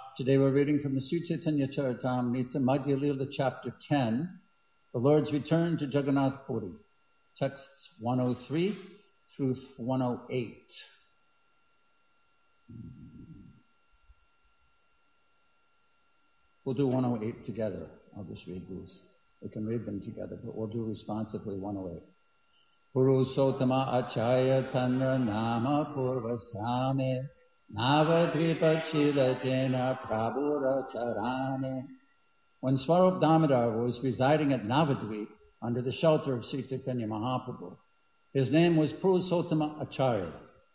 Today we're reading from the Sri Chaitanya Charitamrita, Madhya Lila, chapter 10, the Lord's Return to Jagannath Puri, texts 103 through 108. We'll do 108 together. I'll just read these. We can read them together, but we'll do responsively 108. Purusottama Acharya Tanra Nama Purvasame Navadvipachilatena Prabhura Charane. When Swarup Damodar was residing at Navadvip under the shelter of Sri Chaitanya Mahaprabhu, his name was Purusottama Acharya.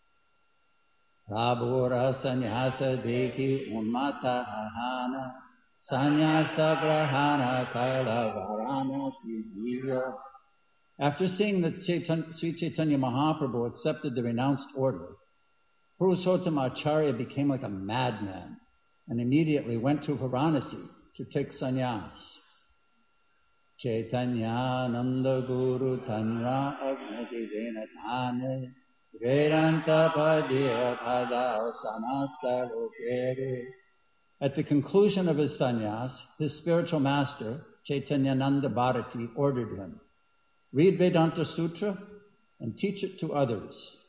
Prabhura Sannyasa Deki Ummata Ahana Sannyasa Grahana Kaila Varana Siddhira. After seeing that Sri Chaitanya Mahaprabhu accepted the renounced order, Purusottama Acharya became like a madman and immediately went to Varanasi to take sannyas. Chaitanya Nanda Guru Tanra Agnati Venatane Vedanta Padya Pada Samasta Lokere. At the conclusion of his sannyas, his spiritual master, Chaitanya Nanda Bharati, ordered him, read Vedanta Sutra and teach it to others.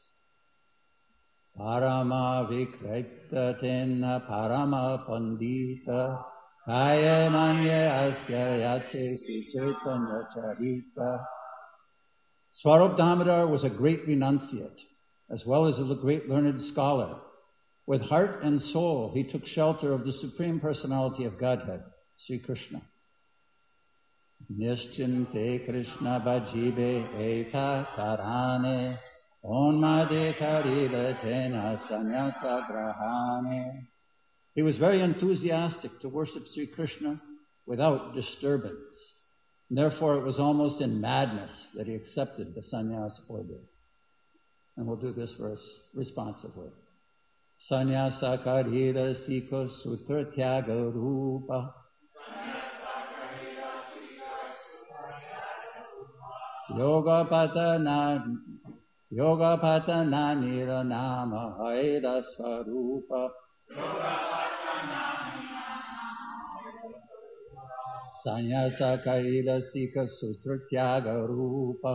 Parama Vikrekta Tena Parama Pandita Kaya Manya Asya Yache Si Chaitanya Charita. Swarup Damodar was a great renunciate, as well as a great learned scholar. With heart and soul, he took shelter of the Supreme Personality of Godhead, Sri Krishna. Nischinte Krishna Bhajibe Eta Tarane Onmade Karila Tena Sannyasa Grahane. He was very enthusiastic to worship Sri Krishna without disturbance. And therefore, it was almost in madness that he accepted the sannyas order. And we'll do this verse responsively. Sannyasa Karila Sika Sutra Tyaga Rupa Yoga Patana Nira Nama Haida Swarupa Sannyasa Karila Sika Sutra Tyaga Rupa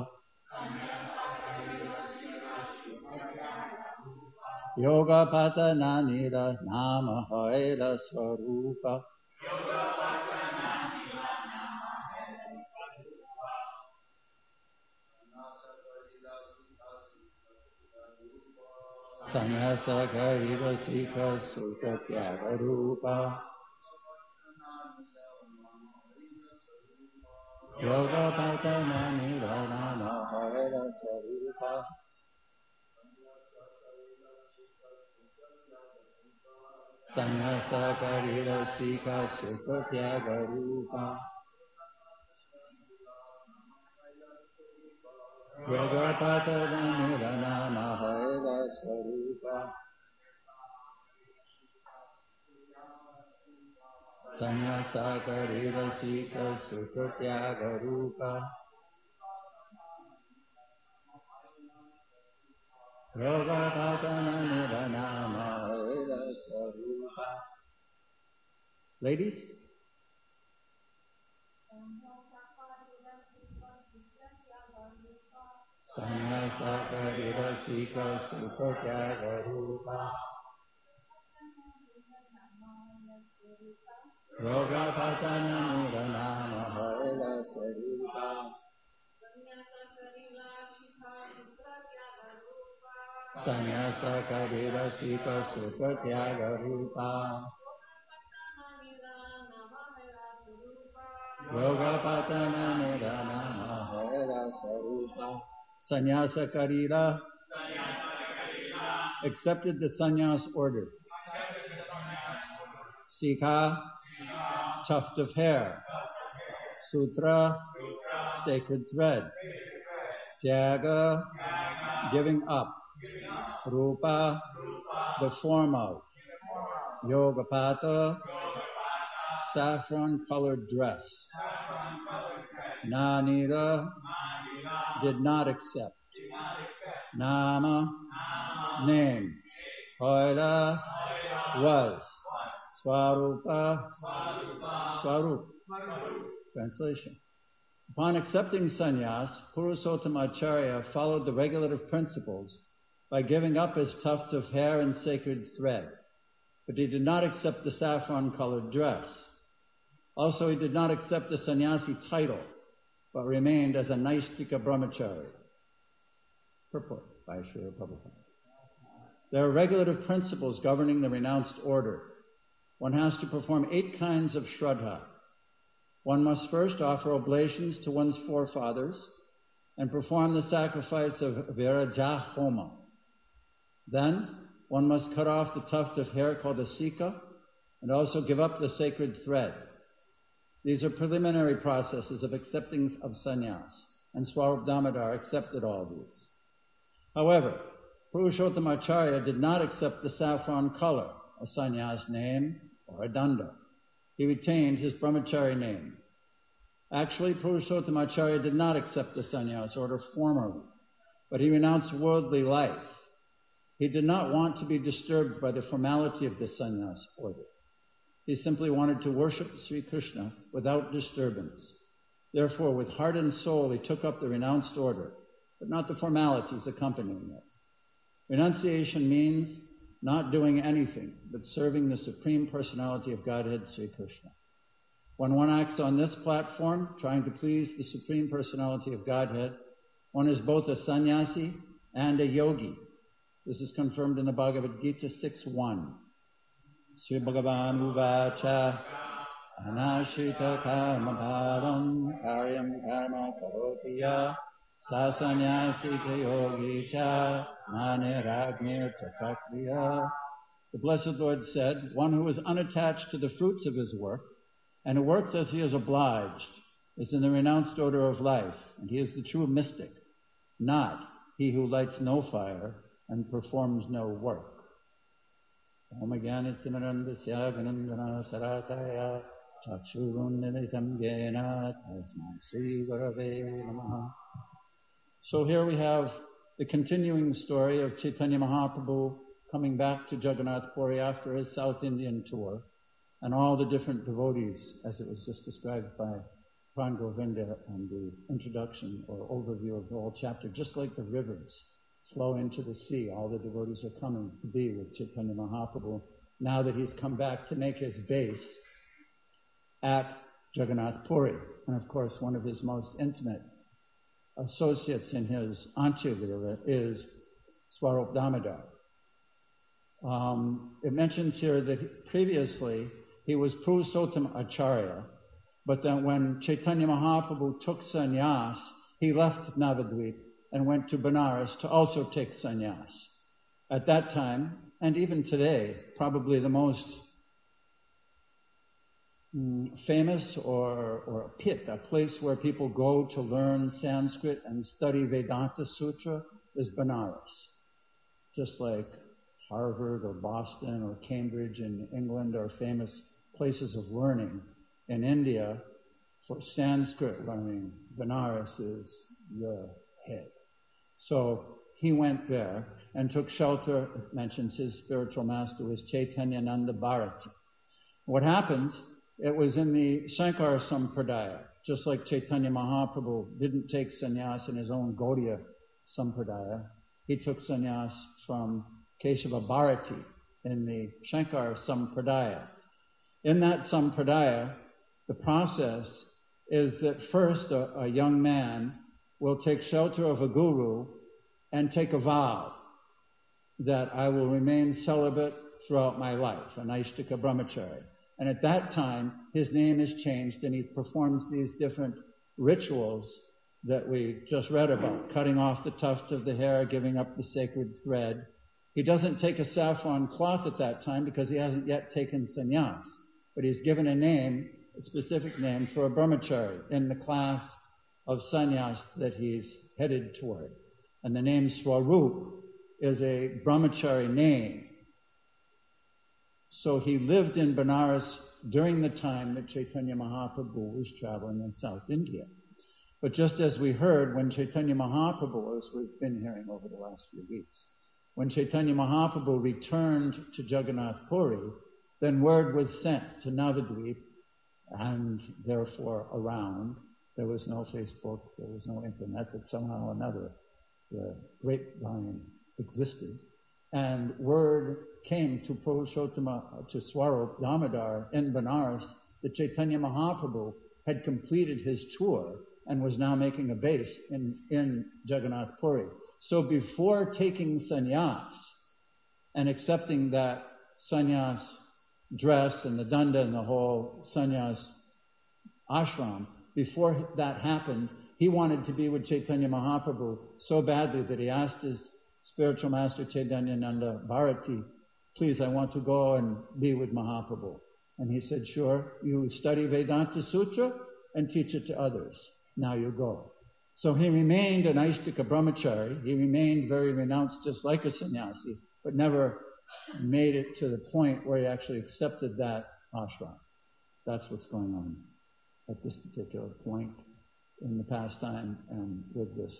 Yoga Patana Nira Nama Haida Swarupa Sannyasa Karila Sika Sutra Tyaga Rupa Yoga Patana Nira Nama Haida Swarupa Sannyasa Karila Sika Sutra Tyaga Rupa Yoga Patana Nira Nama Haida Swarupa Sannyasa Karila Sika Sutra Tyaga Rupa Yoga Patana Nira Nama Haida Swarupa. Ladies? Sannyasa Karila Sika Sutra Tyaga Rupa Yoga Patana Nira Nama Haida Swarupa Sannyasa Karila Sika Sutra Tyaga Rupa Yoga Patana Nira Nama Haida Swarupa. Sannyasa Karila accepted the sannyas order. Sika, tuft of hair. Sutra, sacred thread. Tyaga, giving up. Rupa, the form of. Yogapata, saffron-colored dress. Nanira, did not accept. Nama, name. Hoila, was. Swarupa. Swarup. Translation. Upon accepting sannyas, Purushottama Acharya followed the regulative principles by giving up his tuft of hair and sacred thread, but he did not accept the saffron-colored dress. Also, he did not accept the sannyasi title, but remained as a Naistika brahmachari. Purport by Srila Prabhupada. There are regulative principles governing the renounced order. One has to perform 8 kinds of shraddha. One must first offer oblations to one's forefathers and perform the sacrifice of Viraja Homa. Then, one must cut off the tuft of hair called a sika and also give up the sacred thread. These are preliminary processes of accepting of sannyas, and Swarup Damodar accepted all these. However, Purushottama Acharya did not accept the saffron color, a sannyas name, or a danda. He retained his brahmachari name. Actually, Purushottama Acharya did not accept the sannyas order formally, but he renounced worldly life. He did not want to be disturbed by the formality of the sannyas order. He simply wanted to worship Sri Krishna without disturbance. Therefore, with heart and soul, he took up the renounced order, but not the formalities accompanying it. Renunciation means not doing anything but serving the Supreme Personality of Godhead, Sri Krishna. When one acts on this platform, trying to please the Supreme Personality of Godhead, one is both a sannyasi and a yogi. This is confirmed in the Bhagavad Gita 6.1. Sri Bhagavan Uvacha Anashrita Karma Bhavam Karyam Karma Karotiya Sa Sannyasita Yogi Cha Maniragnir Chatakriya. The Blessed Lord said, one who is unattached to the fruits of his work and who works as he is obliged is in the renounced order of life, and he is the true mystic, not he who lights no fire and performs no work. Om Jnanityamirandasya Ganandhana Sarataya Chakshurunnitam Yena Tasmai Sri Gurave Namaha. So here we have the continuing story of Chaitanya Mahaprabhu coming back to Jagannath Puri after his South Indian tour, and all the different devotees, as it was just described by Pran Govinda and the introduction or overview of the whole chapter, just like the rivers flow into the sea. All the devotees are coming to be with Chaitanya Mahaprabhu now that he's come back to make his base at Jagannath Puri. And of course, one of his most intimate associates in his Antya-lila is Swarup Damodar. It mentions here that previously he was Purushottama Acharya, but then when Chaitanya Mahaprabhu took sannyas, he left Navadvip and went to Benares to also take sannyas. At that time, and even today, probably the most famous or a pit, a place where people go to learn Sanskrit and study Vedanta Sutra, is Benares. Just like Harvard or Boston or Cambridge in England are famous places of learning. In India, for Sanskrit learning, Benares is the head. So he went there and took shelter. It mentions his spiritual master was Chaitanya Nanda Bharati. What happens, it was in the Shankara Sampradaya, just like Chaitanya Mahaprabhu didn't take sannyas in his own Gaudiya Sampradaya. He took sannyas from Keshava Bharati in the Shankara Sampradaya. In that Sampradaya, the process is that first a young man will take shelter of a guru and take a vow that I will remain celibate throughout my life, a Naistika brahmachari. And at that time, his name is changed and he performs these different rituals that we just read about, cutting off the tuft of the hair, giving up the sacred thread. He doesn't take a saffron cloth at that time because he hasn't yet taken sannyas, but he's given a name, a specific name for a brahmachari in the class of sannyas that he's headed toward. And the name Swarup is a brahmachari name. So he lived in Benares during the time that Chaitanya Mahaprabhu was traveling in South India. But just as we heard, when Chaitanya Mahaprabhu, as we've been hearing over the last few weeks, when Chaitanya Mahaprabhu returned to Jagannath Puri, then word was sent to Navadvip, and therefore around. There was no Facebook, there was no internet, but somehow or another the grapevine existed. And word came to Purushottama, to Swarup Damodar in Benares, that Chaitanya Mahaprabhu had completed his tour and was now making a base in Jagannath Puri. So before taking sannyas and accepting that sannyas dress and the danda and the whole sannyas ashram, before that happened, he wanted to be with Chaitanya Mahaprabhu so badly that he asked his spiritual master Chaitanya Nanda Bharati, please, I want to go and be with Mahaprabhu. And he said, sure, you study Vedanta Sutra and teach it to others. Now you go. So he remained an Aishtika brahmachari. He remained very renounced, just like a sannyasi, but never made it to the point where he actually accepted that ashram. That's what's going on at this particular point in the pastime and with this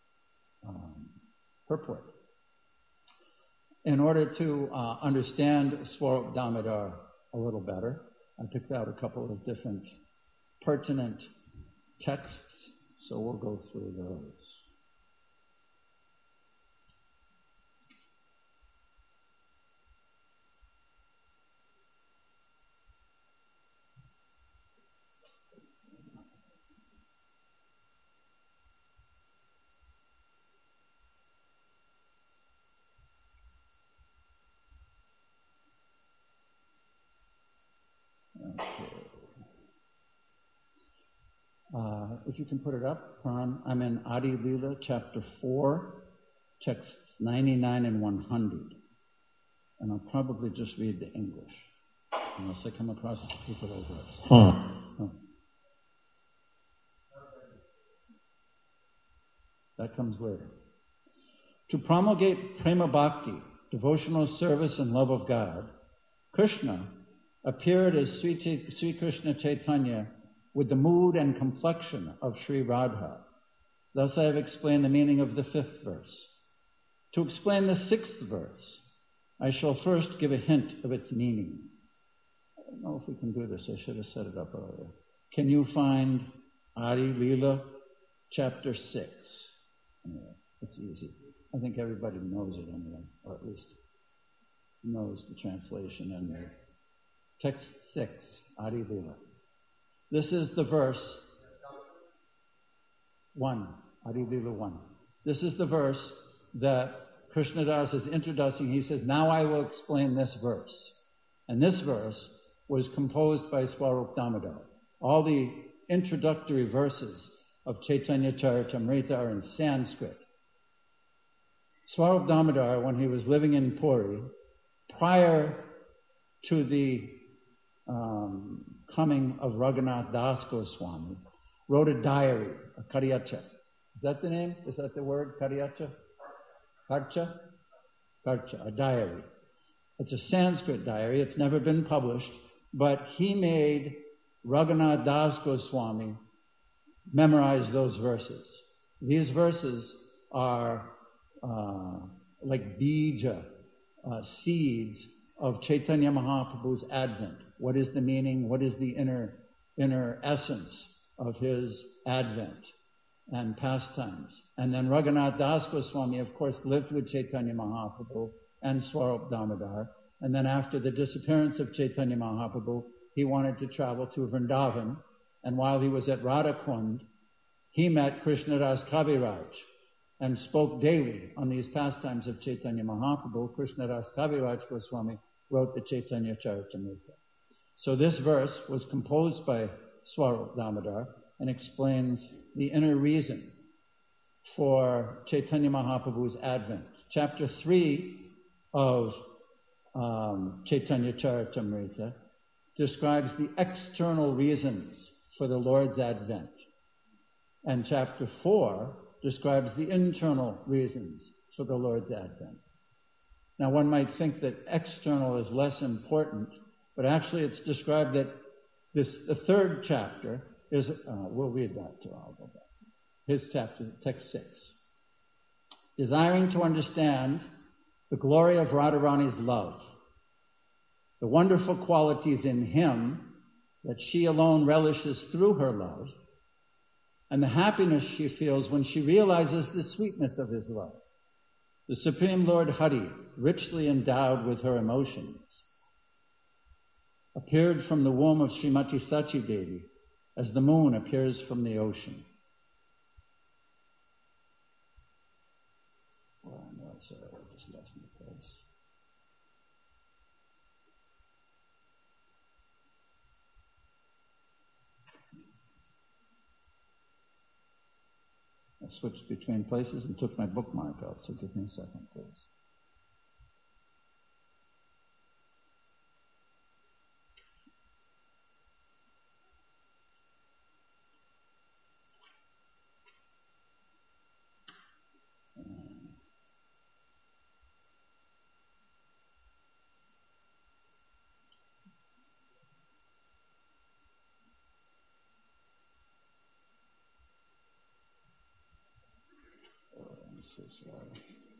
purport. In order to understand Swarup Damodar a little better, I picked out a couple of different pertinent texts, so we'll go through those. If you can put it up, I'm in Adi Leela, chapter 4, texts 99 and 100. And I'll probably just read the English, unless I come across a particular verse. Oh. That comes later. To promulgate prema bhakti, devotional service and love of God, Krishna appeared as Sri Krishna Chaitanya with the mood and complexion of Sri Radha. Thus I have explained the meaning of the 5th verse. To explain the 6th verse, I shall first give a hint of its meaning. I don't know if we can do this. I should have set it up earlier. Can you find Adi Leela, chapter 6? Anyway, it's easy. I think everybody knows it anyway, or at least knows the translation in there. Text 6, Adi Leela. This is the verse 1, Adi Leela 1. This is the verse that Krishnadas is introducing. He says, now I will explain this verse. And this verse was composed by Swarup Damodar. All the introductory verses of Chaitanya Charitamrita are in Sanskrit. Swarup Damodar, when he was living in Puri, prior to the coming of Raghunath Das Goswami, wrote a diary, a Karyacha. Is that the name? Is that the word, Karyacha? Karcha? Karcha, a diary. It's a Sanskrit diary. It's never been published, but he made Raghunath Das Goswami memorize those verses. These verses are like bija, seeds of Chaitanya Mahaprabhu's advent. What is the meaning? What is the inner essence of his advent and pastimes? And then Raghunath Das Goswami, of course, lived with Chaitanya Mahaprabhu and Swarup Damodar. And then after the disappearance of Chaitanya Mahaprabhu, he wanted to travel to Vrindavan. And while he was at Radhakund, he met Krishnadas Kaviraj and spoke daily on these pastimes of Chaitanya Mahaprabhu. Krishnadas Kaviraj Goswami wrote the Chaitanya Charitamrita. So this verse was composed by Swarup Damodar and explains the inner reason for Chaitanya Mahaprabhu's advent. Chapter 3 of Chaitanya Charitamrita describes the external reasons for the Lord's advent. And chapter 4 describes the internal reasons for the Lord's advent. Now one might think that external is less important, but actually it's described that the 3rd chapter is, we'll read that too, I'll go back. His chapter, text 6. Desiring to understand the glory of Radharani's love, the wonderful qualities in him that she alone relishes through her love, and the happiness she feels when she realizes the sweetness of his love. The Supreme Lord Hari, richly endowed with her emotions, appeared from the womb of Srimati Sachi Devi as the moon appears from the ocean. Oh, no, sorry, I just lost my place. I switched between places and took my bookmark out, so give me a second, please. I'm so sorry.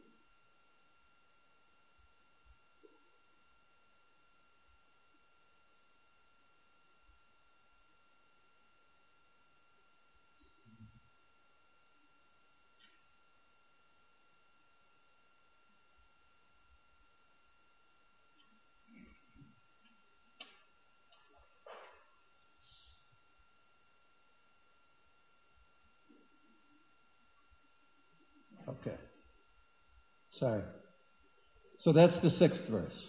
Okay. Sorry. So that's the 6th verse.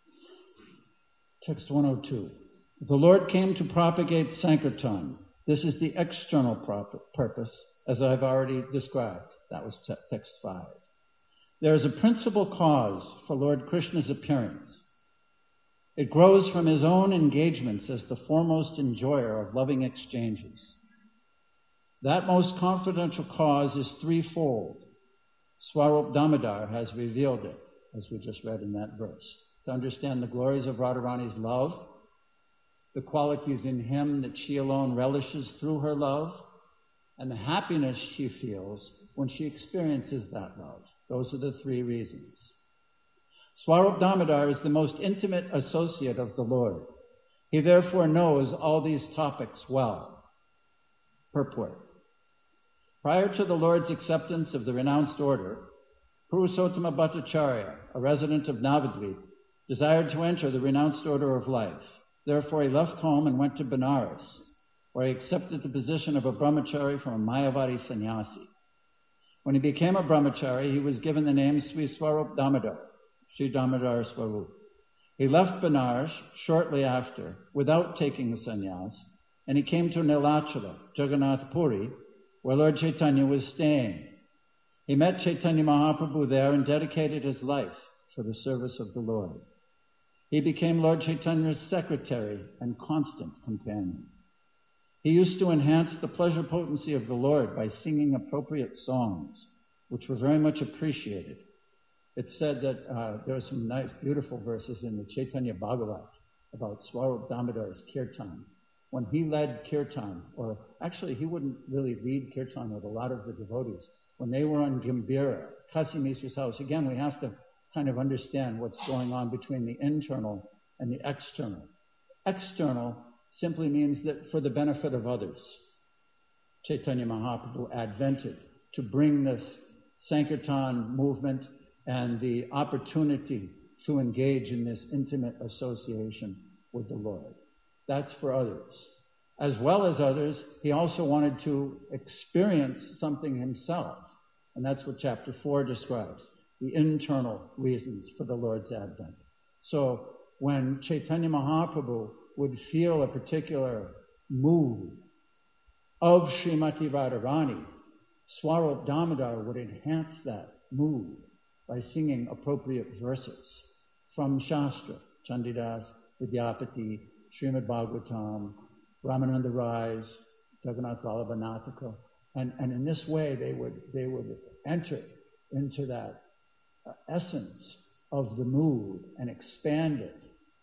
Text 102. The Lord came to propagate Sankirtan. This is the external purpose, as I've already described. That was text 5. There is a principal cause for Lord Krishna's appearance. It grows from his own engagements as the foremost enjoyer of loving exchanges. That most confidential cause is threefold. Swarup Damodar has revealed it, as we just read in that verse. To understand the glories of Radharani's love, the qualities in him that she alone relishes through her love, and the happiness she feels when she experiences that love. Those are the 3 reasons. Swarup Damodar is the most intimate associate of the Lord. He therefore knows all these topics well. Purport. Prior to the Lord's acceptance of the renounced order, Purushottama Bhattacharya, a resident of Navadvip, desired to enter the renounced order of life. Therefore he left home and went to Benares, where he accepted the position of a brahmachari from a Mayavadi sannyasi. When he became a brahmachari, he was given the name Sri Swarup Damodar, Sri Damodar Swarup. He left Benares shortly after, without taking the sannyas, and he came to Nilachala, Jagannath Puri, where Lord Chaitanya was staying. He met Chaitanya Mahaprabhu there and dedicated his life for the service of the Lord. He became Lord Chaitanya's secretary and constant companion. He used to enhance the pleasure potency of the Lord by singing appropriate songs, which were very much appreciated. It's said that there are some nice, beautiful verses in the Chaitanya Bhagavat about Swarup Damodar's kirtan. When he led kirtan, or actually he wouldn't really lead kirtan with a lot of the devotees, when they were on Gambhira, Kasi Mishra's house, again, we have to kind of understand what's going on between the internal and the external. External simply means that for the benefit of others. Chaitanya Mahaprabhu advented to bring this Sankirtan movement and the opportunity to engage in this intimate association with the Lord. That's for others. As well as others, he also wanted to experience something himself. And that's what chapter 4 describes, the internal reasons for the Lord's advent. So when Chaitanya Mahaprabhu would feel a particular mood of Srimati Radharani, Swarup Damodar would enhance that mood by singing appropriate verses from Shastra, Chandidas, Vidyapati, Srimad Bhagavatam, Ramananda Rai's, Jagannath Vallabha Nataka, and in this way they would enter into that essence of the mood and expand it.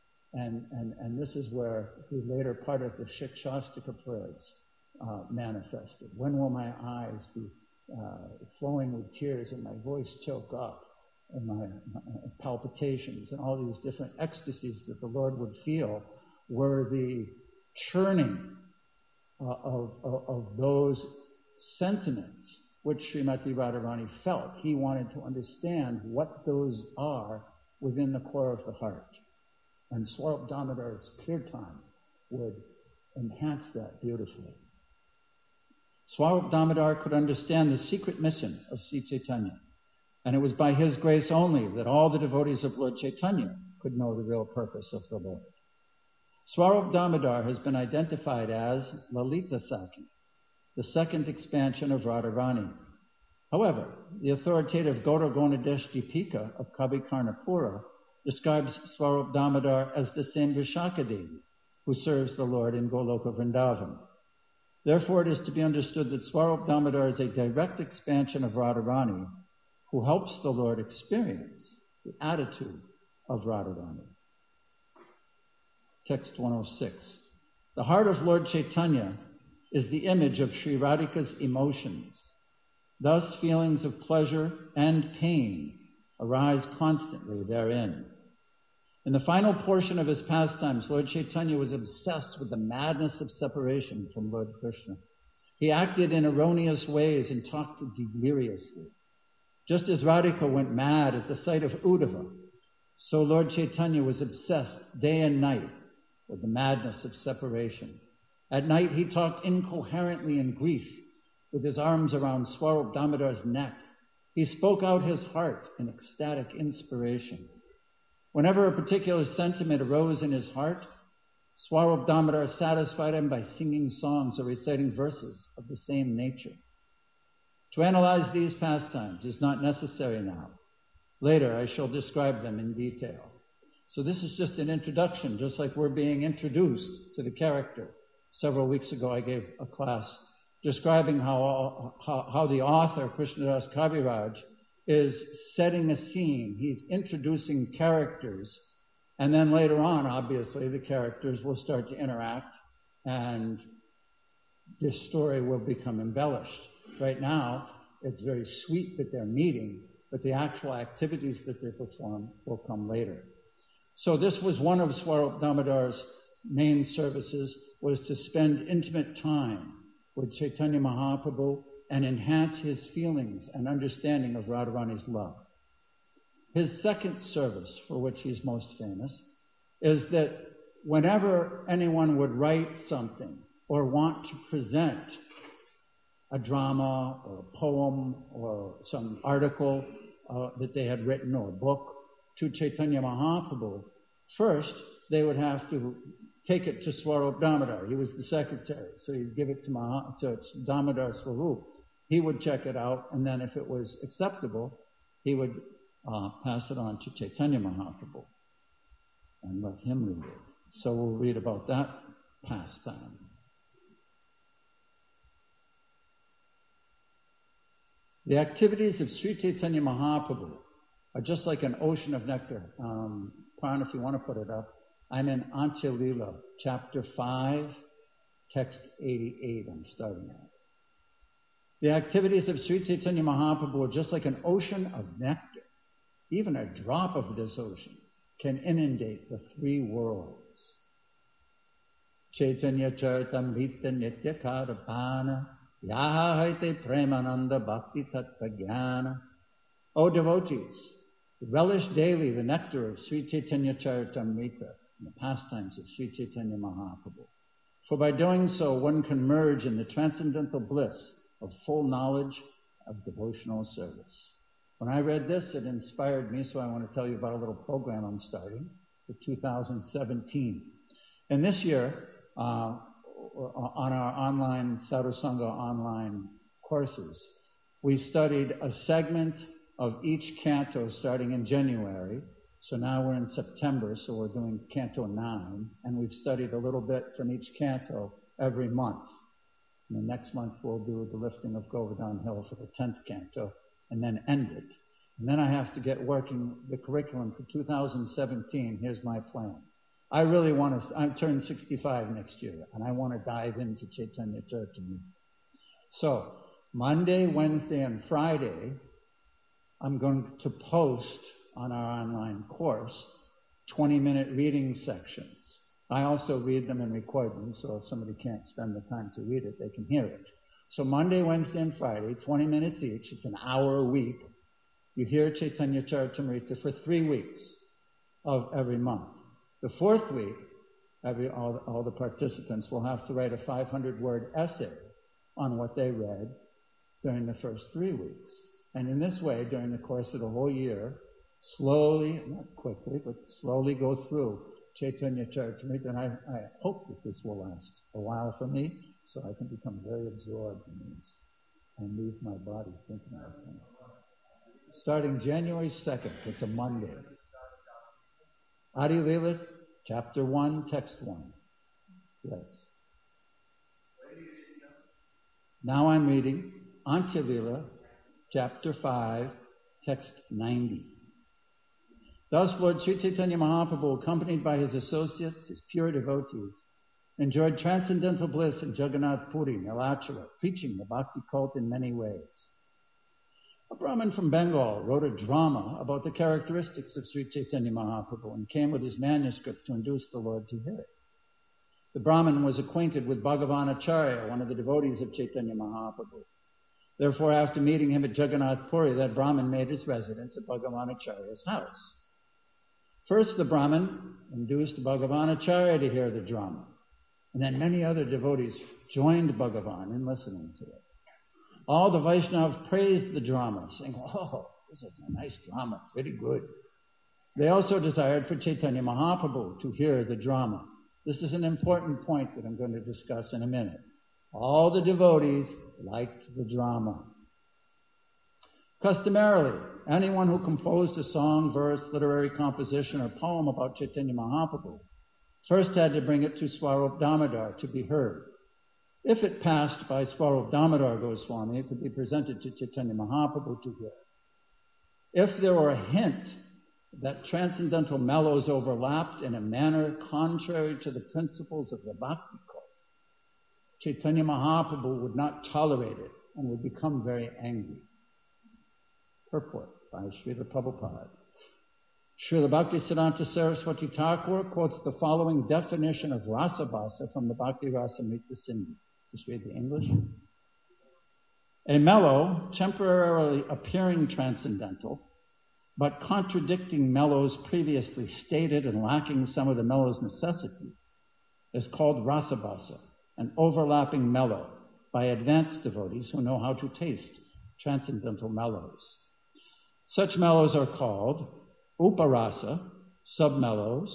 And this is where the later part of the Shikshastika prayers manifested. When will my eyes be flowing with tears and my voice choke up my palpitations and all these different ecstasies that the Lord would feel were the churning of those sentiments which Srimati Radharani felt. He wanted to understand what those are within the core of the heart. And Swarup Damodar's kirtan would enhance that beautifully. Swarup Damodar could understand the secret mission of Sri Chaitanya, and it was by his grace only that all the devotees of Lord Chaitanya could know the real purpose of the Lord. Swarup Damodar has been identified as Lalita Saki, the second expansion of Radharani. However, the authoritative Gaura Gonadesh Deepika of Kavi Karnapura describes Swarup Damodar as the same Vishaka Devi who serves the Lord in Goloka Vrindavan. Therefore, it is to be understood that Swarup Damodar is a direct expansion of Radharani who helps the Lord experience the attitude of Radharani. Text 106. The heart of Lord Chaitanya is the image of Sri Radhika's emotions. Thus, feelings of pleasure and pain arise constantly therein. In the final portion of his pastimes, Lord Chaitanya was obsessed with the madness of separation from Lord Krishna. He acted in erroneous ways and talked deliriously. Just as Radhika went mad at the sight of Uddhava, so Lord Chaitanya was obsessed day and night with the madness of separation. At night, he talked incoherently in grief, with his arms around Swarup Damodar's neck. He spoke out his heart in ecstatic inspiration. Whenever a particular sentiment arose in his heart, Swarup Damodar satisfied him by singing songs or reciting verses of the same nature. To analyze these pastimes is not necessary now. Later, I shall describe them in detail. So this is just an introduction, just like we're being introduced to the character. Several weeks ago, I gave a class describing how the author, Krishnadas Kaviraj, is setting a scene. He's introducing characters, and then later on, obviously, the characters will start to interact, and this story will become embellished. Right now, it's very sweet that they're meeting, but the actual activities that they perform will come later. So this was one of Swarup Damodar's main services, was to spend intimate time with Chaitanya Mahaprabhu and enhance his feelings and understanding of Radharani's love. His second service, for which he's most famous, is that whenever anyone would write something or want to present a drama or a poem or some article that they had written or a book to Chaitanya Mahaprabhu, first they would have to take it to Swarup Damodar. He was the secretary, so he'd give it to Damodar Swarup. He would check it out, and then if it was acceptable, he would pass it on to Chaitanya Mahaprabhu and let him read it. So we'll read about that pastime. The activities of Sri Chaitanya Mahaprabhu are just like an ocean of nectar. Pran, if you want to put it up, I'm in Antya Lila, chapter 5, text 88, I'm starting at. The activities of Sri Chaitanya Mahaprabhu are just like an ocean of nectar. Even a drop of this ocean can inundate the three worlds. Chaitanya Charitamrita Nitya Karapana Yaha Haite Premananda Bhakti Tattva Jnana. O devotees, relish daily the nectar of Sri Chaitanya Charitamrita, the pastimes of Sri Chaitanya Mahaprabhu. For by doing so, one can merge in the transcendental bliss of full knowledge of devotional service. When I read this, it inspired me, so I want to tell you about a little program I'm starting for 2017. And this year, on our online Sadhu Sangha online courses, we studied a segment of each canto starting in January. So now we're in September, so we're doing Canto 9, and we've studied a little bit from each canto every month. And the next month we'll do the lifting of Govardhan Hill for the 10th canto, and then end it. And then I have to get working the curriculum for 2017. Here's my plan. I really want to, I turn 65 next year, and I want to dive into Chaitanya Charitamrita. So, Monday, Wednesday, and Friday, I'm going to post on our online course 20-minute reading sections. I also read them and record them, so if somebody can't spend the time to read it, they can hear it. So Monday, Wednesday, and Friday, 20 minutes each. It's an hour a week. You hear Chaitanya Charitamrita for 3 weeks of every month. The fourth week, all the participants will have to write a 500-word essay on what they read during the first 3 weeks. And in this way, during the course of the whole year, slowly, not quickly, but slowly go through Chaitanya Charitamrita. And I hope that this will last a while for me, so I can become very absorbed in these and leave my body thinking about them. Starting January 2nd, it's a Monday. Adi Lila, Chapter 1, Text 1. Yes. Now I'm reading Antya Lila, Chapter 5, Text 90. Thus Lord Sri Chaitanya Mahaprabhu, accompanied by his associates, his pure devotees, enjoyed transcendental bliss in Jagannath Puri, Nilachara, preaching the bhakti cult in many ways. A Brahmin from Bengal wrote a drama about the characteristics of Sri Chaitanya Mahaprabhu and came with his manuscript to induce the Lord to hear it. The Brahmin was acquainted with Bhagavan Acharya, one of the devotees of Chaitanya Mahaprabhu. Therefore, after meeting him at Jagannath Puri, that Brahmin made his residence at Bhagavan Acharya's house. First, the Brahmin induced Bhagavan Acharya to hear the drama, and then many other devotees joined Bhagavan in listening to it. All the Vaishnavas praised the drama, saying, "Oh, this is a nice drama, pretty good." They also desired for Chaitanya Mahaprabhu to hear the drama. This is an important point that I'm going to discuss in a minute. All the devotees liked the drama. Customarily, anyone who composed a song, verse, literary composition, or poem about Chaitanya Mahaprabhu first had to bring it to Swarup Damodar to be heard. If it passed by Swarup Damodar Goswami, it could be presented to Chaitanya Mahaprabhu to hear. If there were a hint that transcendental mellows overlapped in a manner contrary to the principles of the bhakti cult, Chaitanya Mahaprabhu would not tolerate it and would become very angry. Purport by Srila Prabhupada. Srila Bhaktisiddhanta Saraswati Thakur quotes the following definition of Rasabhasa from the Bhakti Rasamrita Sindhu. Just read the English. A mellow, temporarily appearing transcendental, but contradicting mellows previously stated and lacking some of the mellow's necessities, is called Rasabhasa, an overlapping mellow by advanced devotees who know how to taste transcendental mellows. Such mellows are called Uparasa, submellows,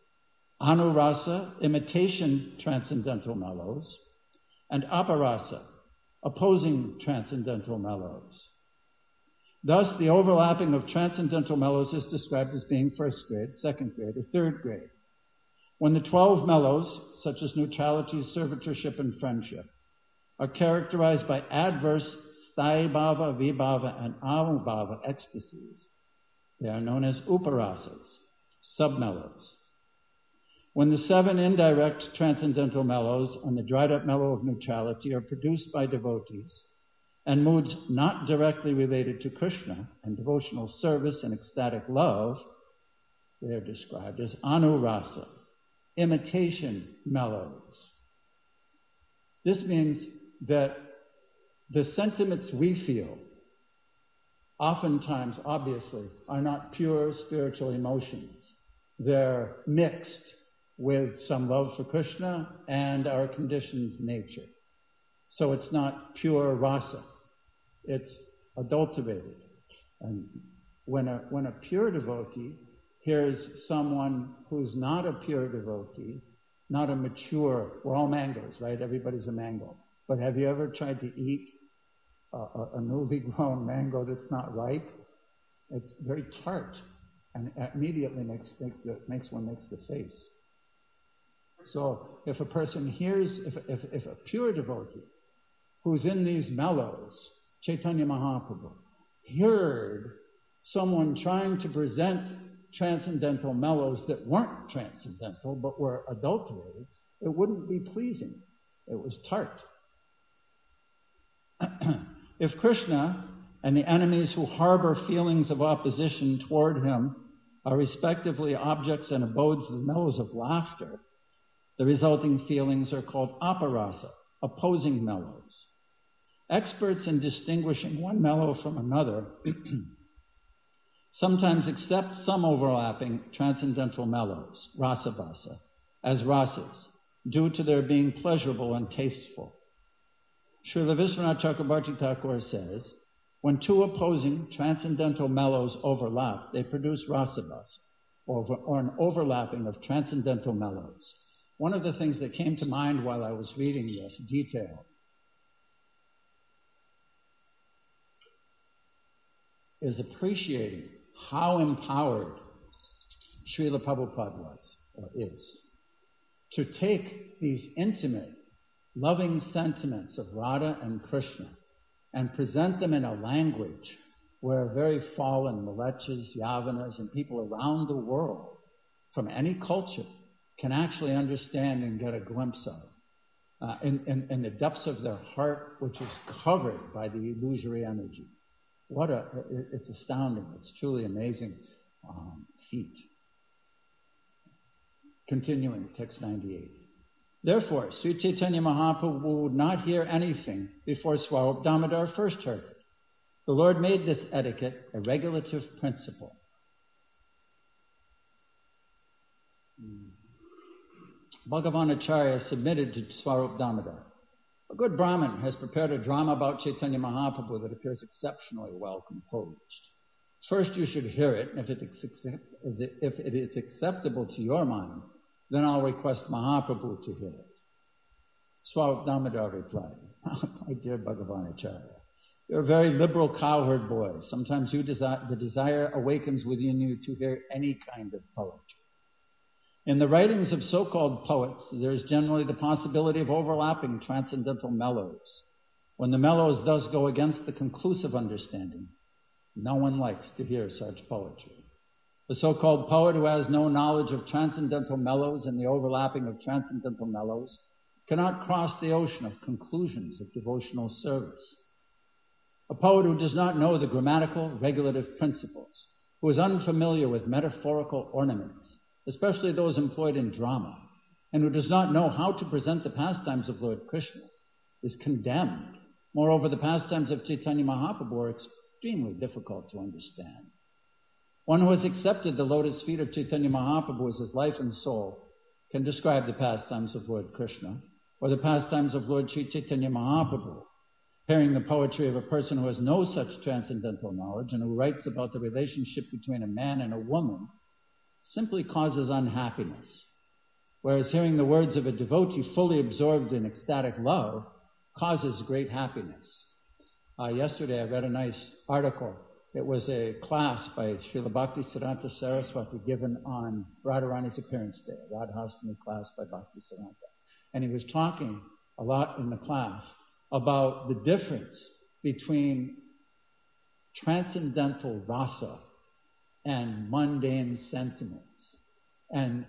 Anurasa, imitation transcendental mellows, and Aparasa, opposing transcendental mellows. Thus, the overlapping of transcendental mellows is described as being first grade, second grade, or third grade. When the 12 mellows, such as neutrality, servitorship, and friendship, are characterized by adverse Sthayi Bhava, Vibhava, and Anubhava ecstasies, they are known as Uparasas, submellows. When the 7 indirect transcendental mellows and the dried-up mellow of neutrality are produced by devotees, and moods not directly related to Krishna and devotional service and ecstatic love, they are described as Anurasa, imitation mellows. This means that the sentiments we feel, oftentimes, obviously, are not pure spiritual emotions. They're mixed with some love for Krishna and our conditioned nature. So it's not pure rasa. It's adulterated. And when a pure devotee hears someone who's not a pure devotee, not a mature, we're all mangoes, right? Everybody's a mango. But have you ever tried to eat a newly grown mango that's not ripe? It's very tart, and immediately makes the face. So if a person hears, if a pure devotee who's in these mellows, Chaitanya Mahaprabhu, heard someone trying to present transcendental mellows that weren't transcendental but were adulterated, it wouldn't be pleasing. It was tart. If Krishna and the enemies who harbor feelings of opposition toward him are respectively objects and abodes of the mellows of laughter, the resulting feelings are called aparasa, opposing mellows. Experts in distinguishing one mellow from another sometimes accept some overlapping transcendental mellows, rasavasa, as rasas, due to their being pleasurable and tasteful. Srila Vishwanath Chakrabarti Thakur says, when two opposing transcendental mellows overlap, they produce rasavasa, or an overlapping of transcendental mellows. One of the things that came to mind while I was reading this detail is appreciating how empowered Srila Prabhupada was, or is, to take these intimate, loving sentiments of Radha and Krishna and present them in a language where very fallen Malechas, Yavanas, and people around the world from any culture can actually understand and get a glimpse of in the depths of their heart, which is covered by the illusory energy. It's astounding. It's truly amazing feat. Continuing, text 98. Therefore, Sri Chaitanya Mahaprabhu would not hear anything before Swarup Damodar first heard it. The Lord made this etiquette a regulative principle. Bhagavan Acharya submitted to Swarup Damodar. A good Brahmin has prepared a drama about Chaitanya Mahaprabhu that appears exceptionally well composed. First you should hear it, and if it is acceptable to your mind, then I'll request Mahaprabhu to hear it. Swarup Damodar replied, my dear Bhagavan Acharya, you're a very liberal cowherd boy. Sometimes the desire awakens within you to hear any kind of poetry. In the writings of so-called poets, there is generally the possibility of overlapping transcendental mellows. When the mellows thus go against the conclusive understanding, no one likes to hear such poetry. The so-called poet who has no knowledge of transcendental mellows and the overlapping of transcendental mellows cannot cross the ocean of conclusions of devotional service. A poet who does not know the grammatical regulative principles, who is unfamiliar with metaphorical ornaments, especially those employed in drama, and who does not know how to present the pastimes of Lord Krishna, is condemned. Moreover, the pastimes of Chaitanya Mahaprabhu are extremely difficult to understand. One who has accepted the lotus feet of Chaitanya Mahaprabhu as his life and soul can describe the pastimes of Lord Krishna or the pastimes of Lord Sri Chaitanya Mahaprabhu. Hearing the poetry of a person who has no such transcendental knowledge and who writes about the relationship between a man and a woman simply causes unhappiness, whereas hearing the words of a devotee fully absorbed in ecstatic love causes great happiness. Yesterday I read a nice article. It was a class by Srila Bhaktisiddhanta Saraswati given on Radharani's appearance day, a Radhastami class by Bhaktisiddhanta. And he was talking a lot in the class about the difference between transcendental rasa and mundane sentiments. And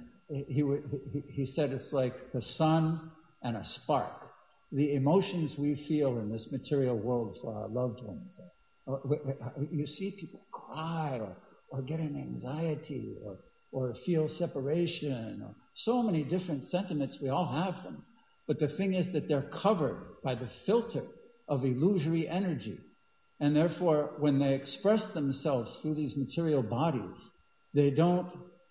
he said it's like the sun and a spark. The emotions we feel in this material world for our loved ones. You see people cry or get an anxiety or feel separation or so many different sentiments. We all have them. But the thing is that they're covered by the filter of illusory energy. And therefore, when they express themselves through these material bodies, they don't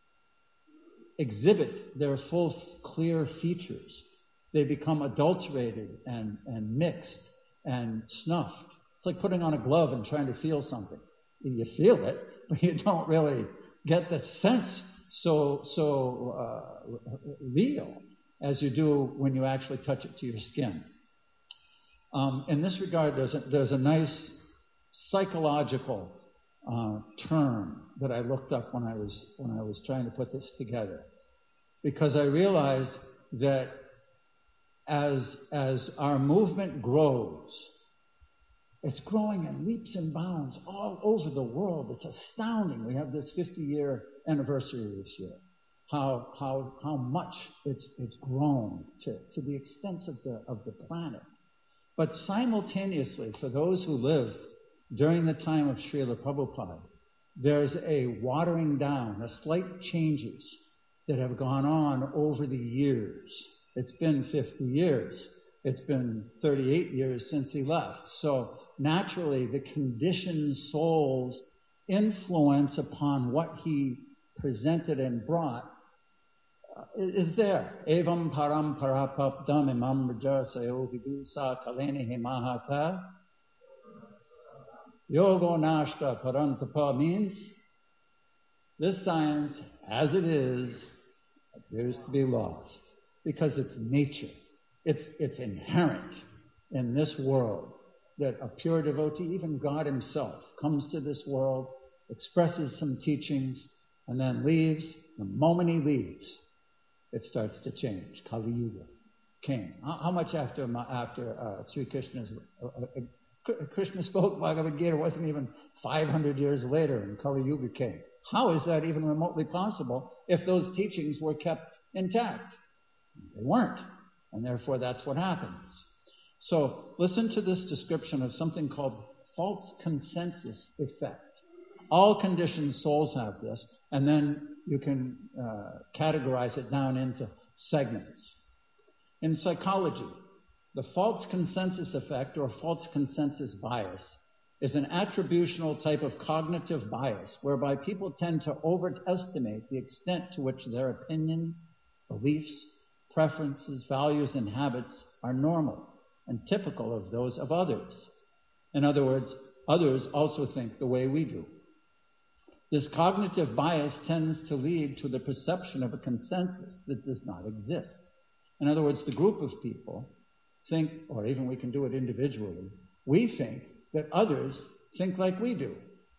exhibit their full, clear features. They become adulterated and mixed and snuffed. It's like putting on a glove and trying to feel something. You feel it, but you don't really get the sense so real as you do when you actually touch it to your skin. In this regard, there's a nice psychological term that I looked up when I was trying to put this together, because I realized that as our movement grows, it's growing in leaps and bounds all over the world. It's astounding. We have this 50-year anniversary this year. How much it's grown to the extent of the planet. But simultaneously, for those who live during the time of Srila Prabhupada, there's a watering down, a slight changes that have gone on over the years. It's been 50 years. It's been 38 years since he left. So naturally, the conditioned soul's influence upon what he presented and brought is there. Evam param parapapdam imam rajasayo vidusa kalenihi mahata. Yogo nashta parantapa means this science, as it is, appears to be lost because it's nature. It's inherent in this world that a pure devotee, even God himself, comes to this world, expresses some teachings, and then leaves. The moment he leaves, it starts to change. Kali Yuga came. How much after Sri Krishna's Krishna spoke Bhagavad Gita wasn't even 500 years later, and Kali Yuga came. How is that even remotely possible if those teachings were kept intact? They weren't, and therefore that's what happens. So listen to this description of something called false consensus effect. All conditioned souls have this, and then you can categorize it down into segments. In psychology, the false consensus effect or false consensus bias is an attributional type of cognitive bias whereby people tend to overestimate the extent to which their opinions, beliefs, preferences, values, and habits are normal and typical of those of others. In other words, others also think the way we do. This cognitive bias tends to lead to the perception of a consensus that does not exist. In other words, the group of people think, or even we can do it individually, we think that others think like we do,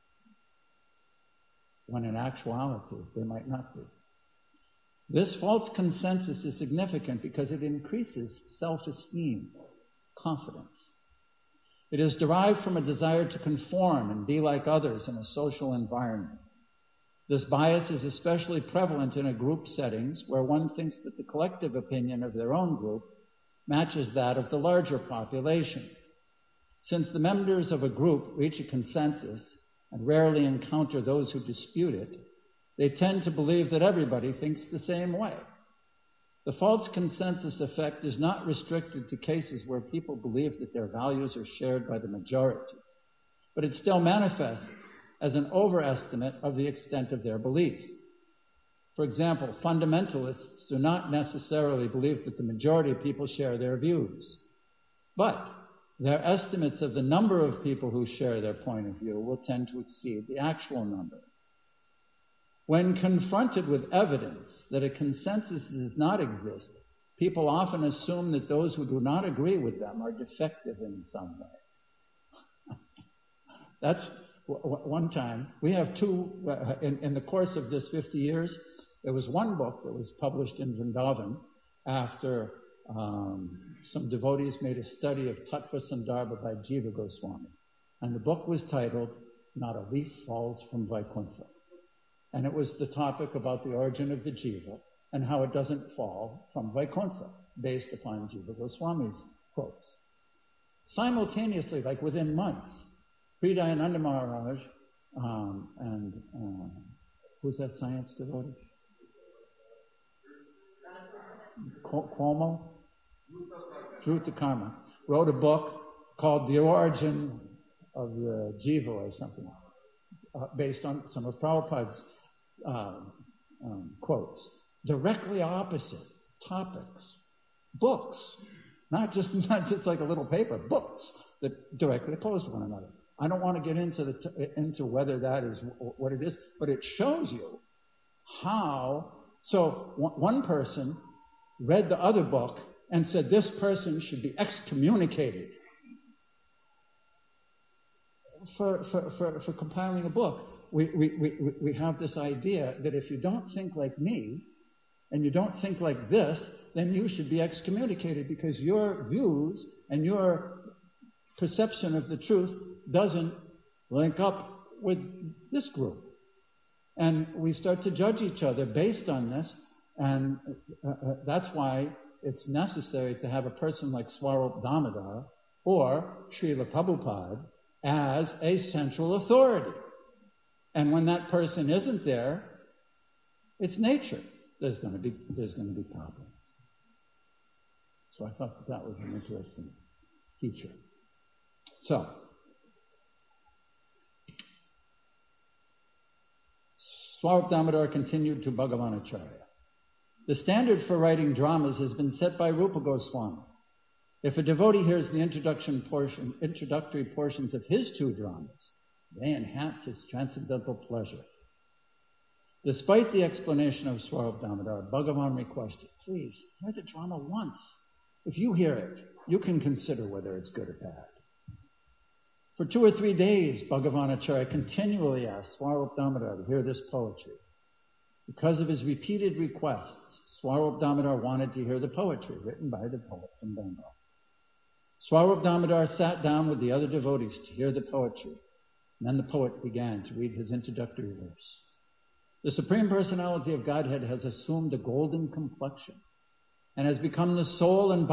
when in actuality they might not be. This false consensus is significant because it increases self-esteem, confidence. It is derived from a desire to conform and be like others in a social environment. This bias is especially prevalent in a group settings where one thinks that the collective opinion of their own group matches that of the larger population. Since the members of a group reach a consensus and rarely encounter those who dispute it, they tend to believe that everybody thinks the same way. The false consensus effect is not restricted to cases where people believe that their values are shared by the majority, but it still manifests as an overestimate of the extent of their belief. For example, fundamentalists do not necessarily believe that the majority of people share their views, but their estimates of the number of people who share their point of view will tend to exceed the actual number. When confronted with evidence that a consensus does not exist, people often assume that those who do not agree with them are defective in some way. That's one time. We have two, in the course of this 50 years, there was one book that was published in Vrindavan after some devotees made a study of Tattva Sandarbha by Jiva Goswami. And the book was titled, Not a Leaf Falls from Vaikuntha. And it was the topic about the origin of the jiva and how it doesn't fall from Vaikuntha, based upon Jiva Goswami's quotes. Simultaneously, like within months, Hridayananda Maharaj and who's that science devotee? Cuomo? Dhruta Karma wrote a book called The Origin of the Jiva or something, based on some of Prabhupada's quotes. Directly opposite topics. Books. Not just like a little paper. Books that directly oppose one another. I don't want to get into whether that is what it is, but it shows you how. So one person read the other book and said this person should be excommunicated for compiling a book. We have this idea that if you don't think like me and you don't think like this, then you should be excommunicated because your views and your perception of the truth doesn't link up with this group. And we start to judge each other based on this, and that's why it's necessary to have a person like Swarup Damodar or Srila Prabhupada as a central authority. And when that person isn't there, it's nature. There's going to be problems. So I thought that was an interesting feature. So, Swarup Damodar continued to Bhagavanacharya. The standard for writing dramas has been set by Rupa Goswami. If a devotee hears the introductory portions of his two dramas, they enhance his transcendental pleasure. Despite the explanation of Swarup Damodar, Bhagavan requested, please, hear the drama once. If you hear it, you can consider whether it's good or bad. For 2 or 3 days, Bhagavanacharya continually asked Swarup Damodar to hear this poetry. Because of his repeated requests, Swarup Damodar wanted to hear the poetry written by the poet from Bengal. Swarup Damodar sat down with the other devotees to hear the poetry, and then the poet began to read his introductory verse. The Supreme Personality of Godhead has assumed a golden complexion and has become the soul of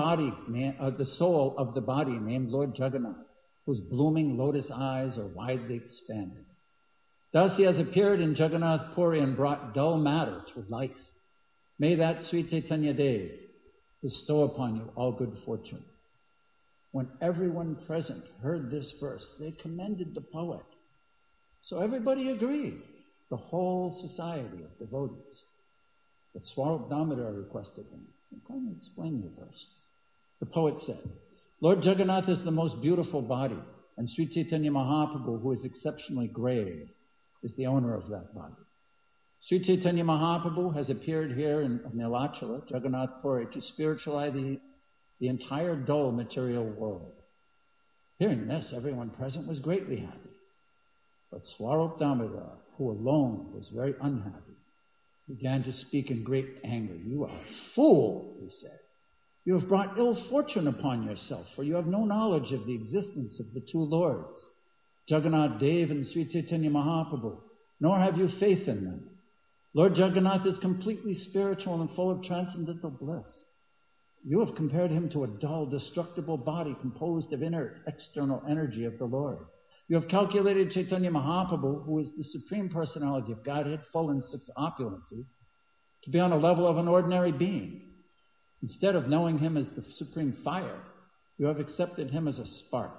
the body named Lord Jagannath, whose blooming lotus eyes are widely expanded. Thus he has appeared in Jagannath Puri and brought dull matter to life. May that Sri Chaitanya Dev bestow upon you all good fortune. When everyone present heard this verse, they commended the poet. So everybody agreed, the whole society of devotees. But Swarup Damodar requested them. Can you explain your verse? The poet said, Lord Jagannath is the most beautiful body, and Sri Chaitanya Mahaprabhu, who is exceptionally grave, is the owner of that body. Sri Chaitanya Mahaprabhu has appeared here in Nilachala, Jagannath Puri, to spiritualize the entire dull material world. Hearing this, everyone present was greatly happy. But Swarup Damodar, who alone was very unhappy, began to speak in great anger. You are a fool, he said. You have brought ill fortune upon yourself, for you have no knowledge of the existence of the two lords, Jagannath Dev and Sri Chaitanya Mahaprabhu, nor have you faith in them. Lord Jagannath is completely spiritual and full of transcendental bliss. You have compared him to a dull, destructible body composed of inert, external energy of the Lord. You have calculated Chaitanya Mahaprabhu, who is the Supreme Personality of Godhead, full in 6 opulences, to be on a level of an ordinary being. Instead of knowing him as the supreme fire, you have accepted him as a spark.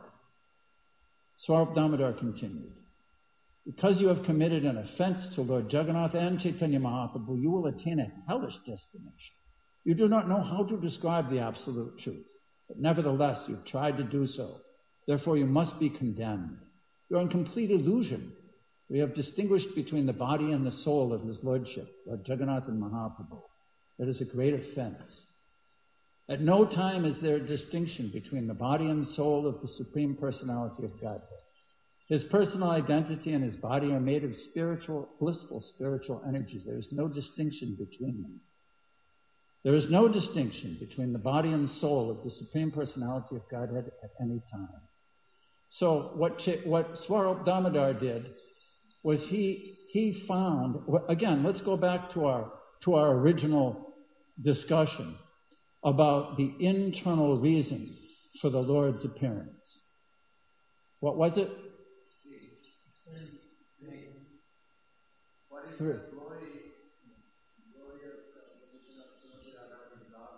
Swarup Damodar continued, because you have committed an offense to Lord Jagannath and Chaitanya Mahaprabhu, you will attain a hellish destination. You do not know how to describe the absolute truth, but nevertheless you've tried to do so. Therefore you must be condemned. You are in complete illusion. We have distinguished between the body and the soul of his lordship, Lord Jagannath and Mahaprabhu. That is a great offense. At no time is there a distinction between the body and soul of the Supreme Personality of Godhead. His personal identity and his body are made of blissful spiritual energy. There is no distinction between them. There is no distinction between the body and soul of the Supreme Personality of Godhead at any time. So what Swarup Damodar did was he found, again, let's go back to our original discussion about the internal reason for the Lord's appearance. What was it? What is Three. the glory of the position of Srimati Radharani's love?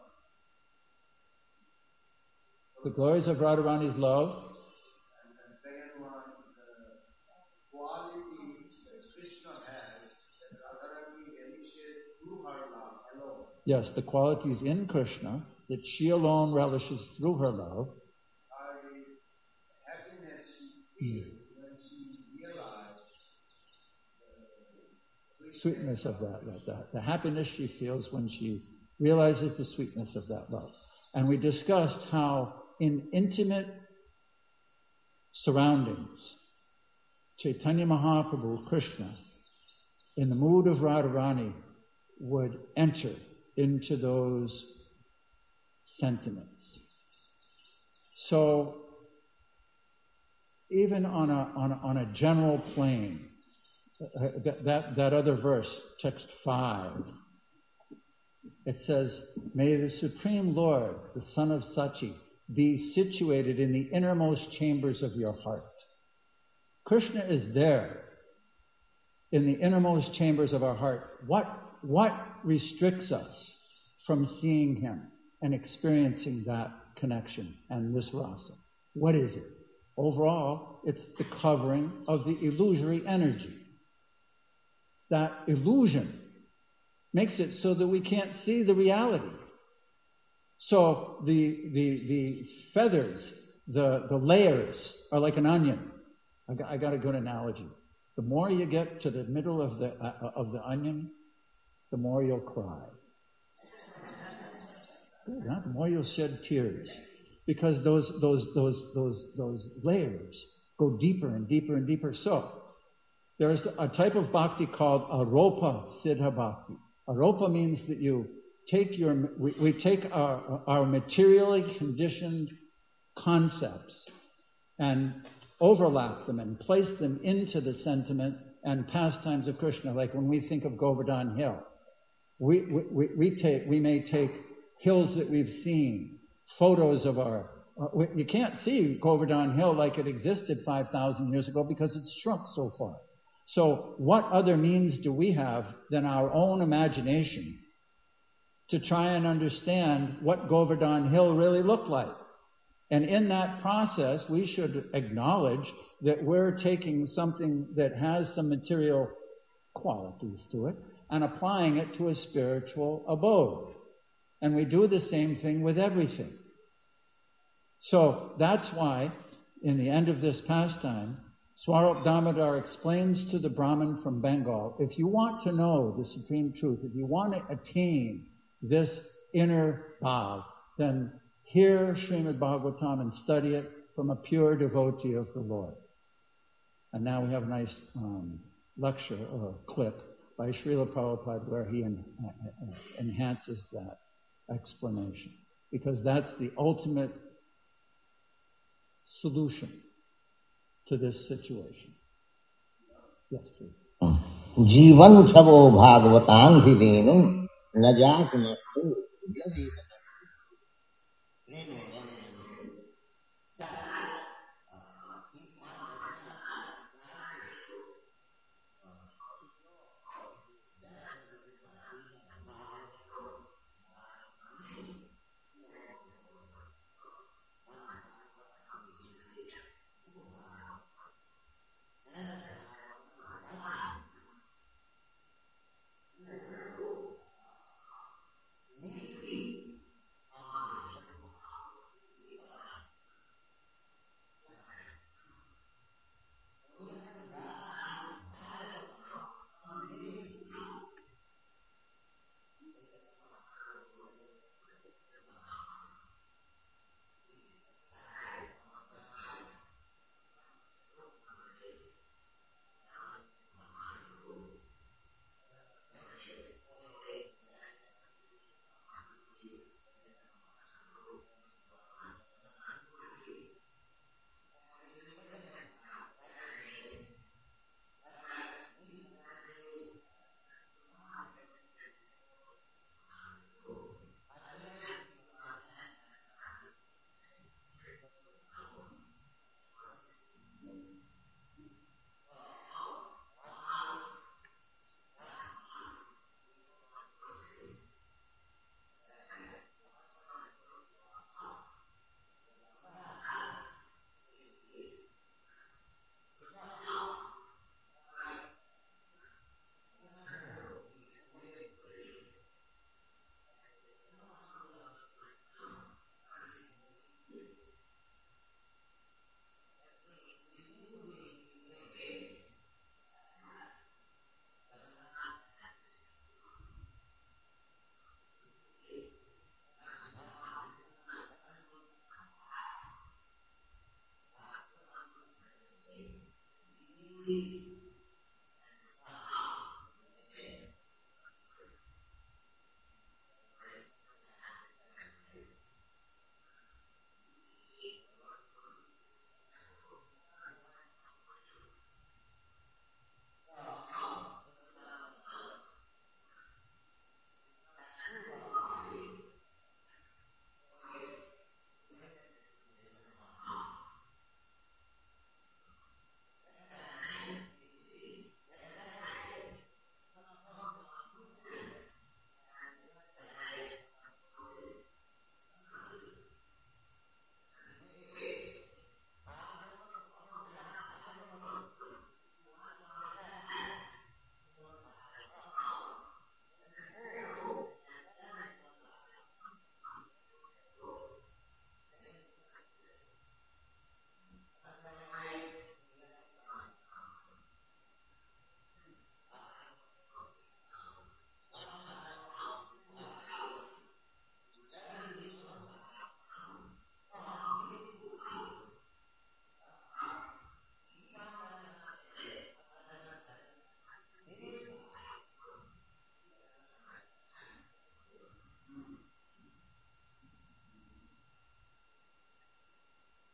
The glories of Radharani's love. And the second one, the quality that Krishna has, that Radharani relishes through her love alone. Yes, the qualities in Krishna that she alone relishes through her love. Are the happiness she feels when she realizes the Sweetness of that love. The happiness she feels when she realizes the sweetness of that love. And we discussed how in intimate surroundings, Chaitanya Mahaprabhu, Krishna, in the mood of Radharani, would enter into those sentiments. So, even on a general plane, that other verse, text 5, it says, may the Supreme Lord, the Son of Sachi, be situated in the innermost chambers of your heart. Krishna is there in the innermost chambers of our heart. What restricts us from seeing him and experiencing that connection and this rasa? What is it? Overall, it's the covering of the illusory energy. That illusion makes it so that we can't see the reality. So the feathers, the layers are like an onion. I got a good analogy. The more you get to the middle of the onion, the more you'll cry. Good, huh? The more you'll shed tears, because those layers go deeper and deeper and deeper. So there's a type of bhakti called aropa siddha bhakti. Aropa means that you take we take our materially conditioned concepts and overlap them and place them into the sentiment and pastimes of Krishna. Like when we think of Govardhan Hill, we may take hills that we've seen, photos of our. You can't see Govardhan Hill like it existed 5,000 years ago because it's shrunk so far. So what other means do we have than our own imagination to try and understand what Govardhan Hill really looked like? And in that process, we should acknowledge that we're taking something that has some material qualities to it and applying it to a spiritual abode. And we do the same thing with everything. So that's why, in the end of this pastime, Swarup Damodar explains to the Brahmin from Bengal, if you want to know the supreme truth, if you want to attain this inner bhav, then hear Srimad Bhagavatam and study it from a pure devotee of the Lord. And now we have a nice lecture or clip by Srila Prabhupada where he enhances that explanation. Because that's the ultimate solution to this situation. Yes, please. Jivan savo bhagavatam hidenu najatmastu yadi.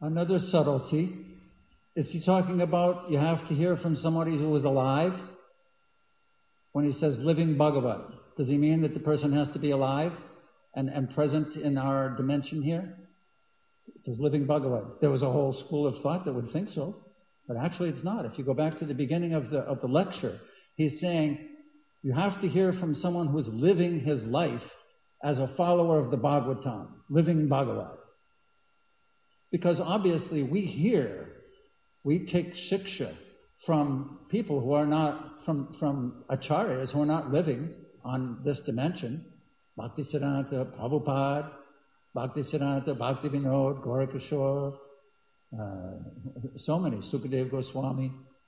Another subtlety. Is he talking about you have to hear from somebody who was alive? When he says living Bhagavat, does he mean that the person has to be alive and present in our dimension here? It says living Bhagavat. There was a whole school of thought that would think so, but actually it's not. If you go back to the beginning of the lecture, he's saying you have to hear from someone who's living his life as a follower of the Bhagavatam, living Bhagavat. Because obviously we take shiksha from people who are not, from acharyas who are not living on this dimension. Bhaktisiddhanta Prabhupada, Bhaktisiddhanta Bhaktivinoda, Gaurakishore, so many, Sukadev Goswami,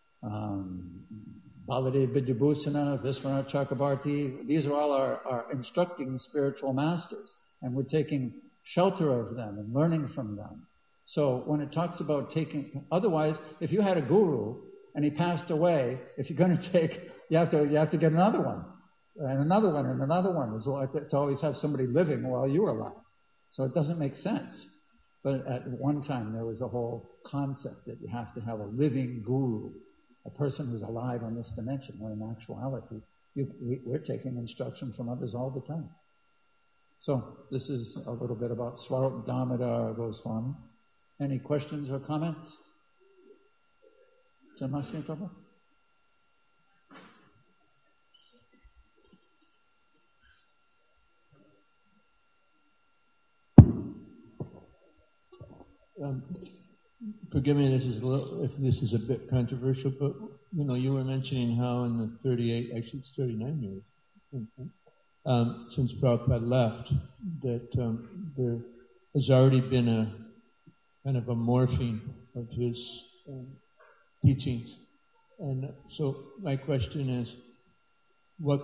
Baladev Vidyabhusana, Viswanath Chakrabarti. These are all our instructing spiritual masters, and we're taking shelter of them and learning from them. So when it talks about taking, otherwise, if you had a guru and he passed away, if you're going to take, you have to get another one, and another one, and another one. It's like to always have somebody living while you were alive. So it doesn't make sense. But at one time there was a whole concept that you have to have a living guru, a person who's alive on this dimension, when in actuality we're taking instruction from others all the time. So this is a little bit about Swarup Damodar Goswami. Any questions or comments? Jamashri Prabhu? Forgive me, if this is a bit controversial, but you were mentioning how in the 38, actually it's 39 years, since Prabhupada left, that there has already been a kind of a morphing of his teachings. And so my question is, what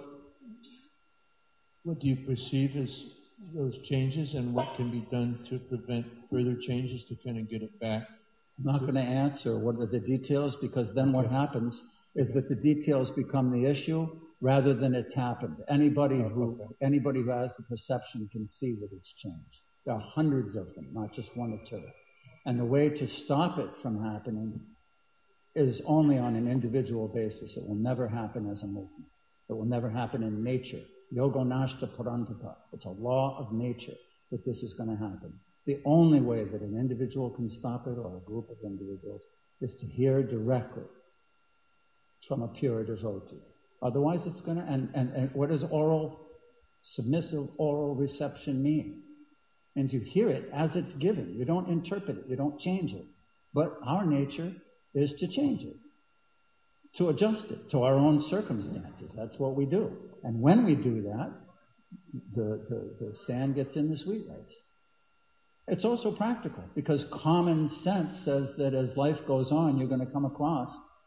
do you perceive as those changes, and what can be done to prevent further changes to kind of get it back? I'm not going to answer what are the details, because then what happens is that the details become the issue rather than it's happened. Anybody who has the perception can see that it's changed. There are hundreds of them, not just one or two. And the way to stop it from happening is only on an individual basis. It will never happen as a movement. It will never happen in nature. Yoga nashta parantapa. It's a law of nature that this is going to happen. The only way that an individual can stop it, or a group of individuals, is to hear directly from a pure devotee. Otherwise it's going to, and what does submissive oral reception mean? It means you hear it as it's given. You don't interpret it. You don't change it. But our nature is to change it, to adjust it to our own circumstances. That's what we do. And when we do that, the sand gets in the sweet rice. It's also practical, because common sense says that as life goes on, you're going to come across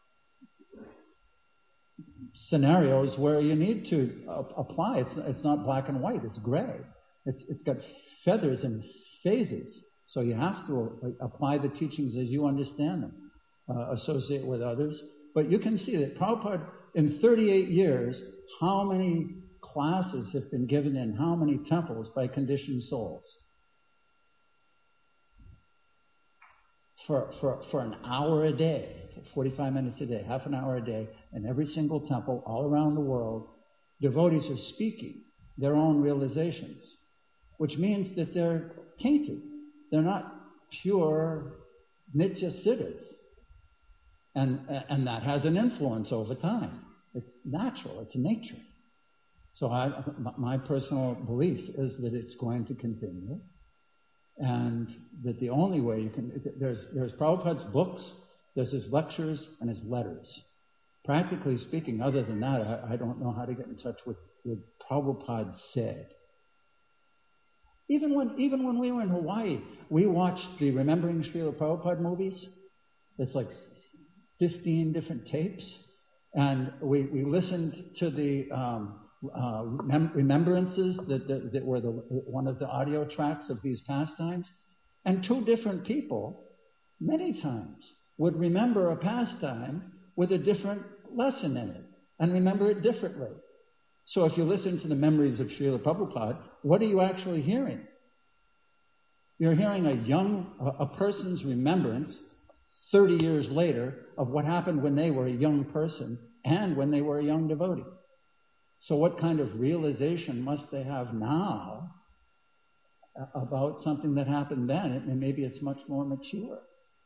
scenarios where you need to apply. It's not black and white. It's gray. It's got feathers and phases. So you have to apply the teachings as you understand them, associate with others. But you can see that Prabhupada, in 38 years, how many classes have been given in how many temples by conditioned souls? For an hour a day, 45 minutes a day, half an hour a day, in every single temple all around the world, devotees are speaking their own realizations, which means that they're tainted. They're not pure nitya siddhas. And that has an influence over time. It's natural. It's nature. So my personal belief is that it's going to continue, and that the only way you can... There's Prabhupada's books, there's his lectures, and his letters. Practically speaking, other than that, I don't know how to get in touch with Prabhupada said. Even when we were in Hawaii, we watched the Remembering Srila Prabhupada movies. It's like 15 different tapes, and we listened to the remembrances that were one of the audio tracks of these pastimes, and two different people many times would remember a pastime with a different lesson in it and remember it differently. So if you listen to the memories of Srila Prabhupada, what are you actually hearing? You're hearing a person's remembrance 30 years later of what happened when they were a young person and when they were a young devotee. So what kind of realization must they have now about something that happened then? And maybe it's much more mature.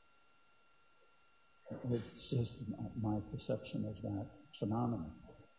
It's just my perception of that phenomenon.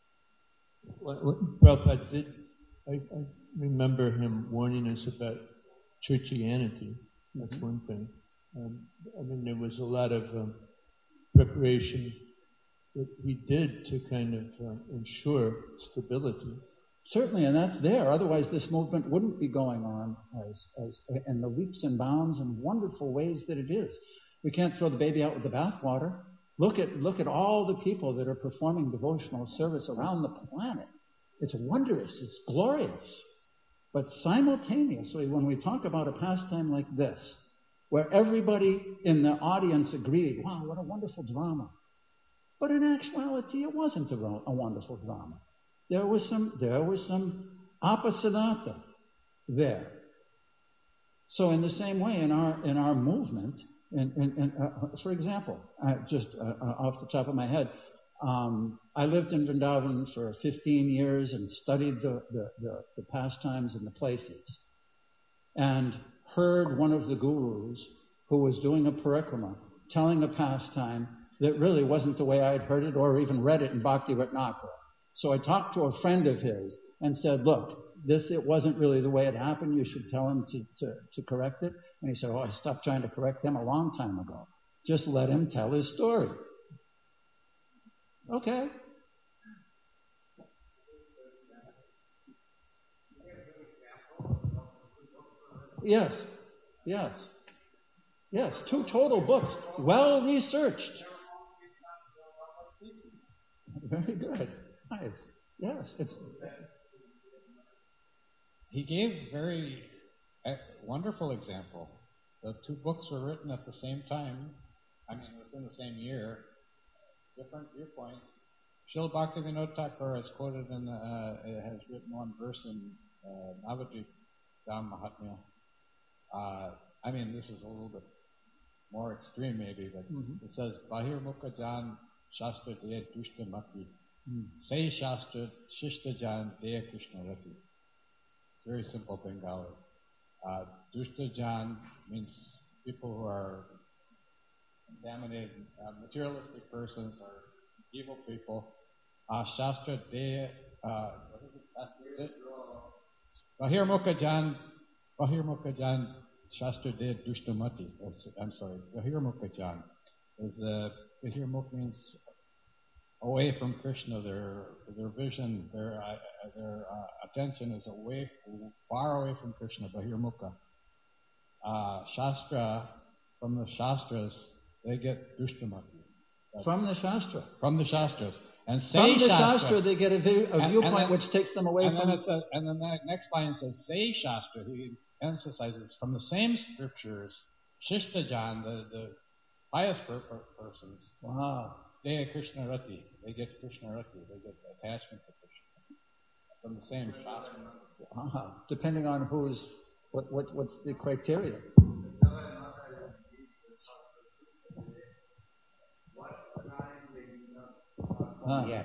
Prabhupada I remember him warning us about churchianity. That's one thing. There was a lot of preparation that he did to kind of ensure stability. Certainly, and that's there. Otherwise, this movement wouldn't be going on as in the leaps and bounds and wonderful ways that it is. We can't throw the baby out with the bathwater. Look at all the people that are performing devotional service around the planet. It's wondrous. It's glorious. But simultaneously, when we talk about a pastime like this, where everybody in the audience agreed, wow, what a wonderful drama. But in actuality, it wasn't a wonderful drama. There was some appasionata there. So in the same way, in our movement, for example, just off the top of my head, I lived in Vrindavan for 15 years and studied the pastimes and the places, and heard one of the gurus who was doing a parikrama telling a pastime that really wasn't the way I had heard it or even read it in Bhakti Ratnakara. So I talked to a friend of his and said, look, it wasn't really the way it happened. You should tell him to correct it. And he said, I stopped trying to correct him a long time ago. Just let him tell his story. Okay. Yes. 2 total books, well researched. Very good. Nice. Yes. He gave a very wonderful example. The 2 books were written at the same time, within the same year, different viewpoints. Srila Bhaktivinoda Thakur has quoted has written one verse in Navadvip Dham Mahatmya. This is a little bit more extreme maybe, but it says, Bahir Mukha Jan Shastra Deya Dushta Mati. Say Shastra Shishta Jan Deya Krishna Rati. Very simple Bengali. Dushta Jan means people who are contaminated, materialistic persons or evil people. Shastra Deya, Bahir Mukha Jan Shastra Deya Dushta Mati. Bahir Mukha Jan. Bahir Mukha means away from Krishna. Their vision, their attention is far away from Krishna. Bahir Mukha. Shastra, from the Shastras, they get Dushtamati. From the Shastra? From the Shastras. And say from the Shastra, they get a viewpoint which takes them away from... And then the next line says, say Shastra. He emphasizes from the same scriptures, Shishtajan, the pious persons. Wow. They get Krishna Rati. They get Krishna Rati. They get attachment to Krishna. From the same Shastra. Depending on what's the criteria. Yet.